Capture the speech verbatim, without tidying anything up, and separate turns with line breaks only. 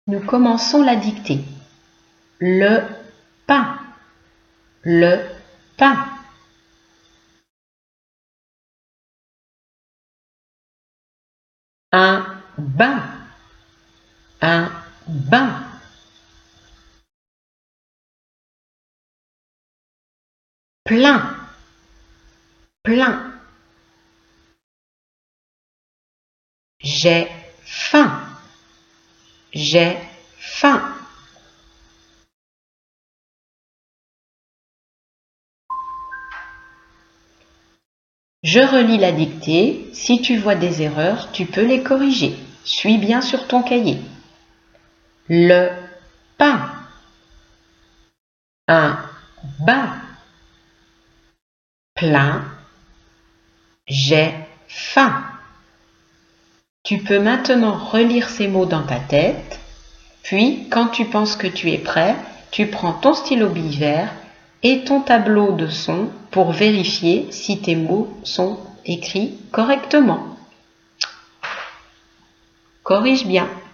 Nous commençons la dictée. Le pain, le pain. Un bain, un bain. Plein, plein. J'ai faim, j'ai faim. Je relis la dictée. Si tu vois des erreurs, tu peux les corriger. Suis bien sur ton cahier. Le pain, un bain, plein, j'ai faim. Tu peux maintenant relire ces mots dans ta tête, puis quand tu penses que tu es prêt, tu prends ton stylo bille vert et ton tableau de son pour vérifier si tes mots sont écrits correctement. Corrige bien.